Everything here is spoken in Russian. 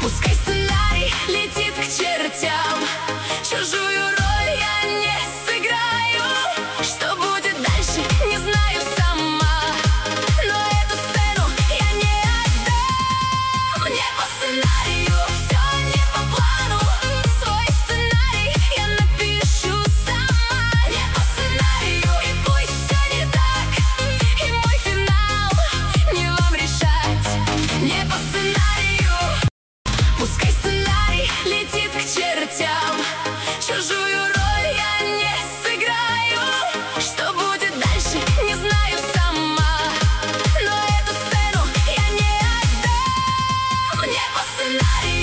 Пускай сценарий летит к чертям, чужую роль я не сыграю. Что будет дальше, не знаю сама, но эту сцену я не отдам. Мне по сценарию, все не по плану. Свой сценарий я напишу сама. Не по сценарию, и пусть все не так, и мой финал не вам решать. Не по сценарию. Пускай сценарий летит к чертям, чужую роль я не сыграю. Что будет дальше, не знаю сама, но эту сцену я не отдам. Мне по сценарию.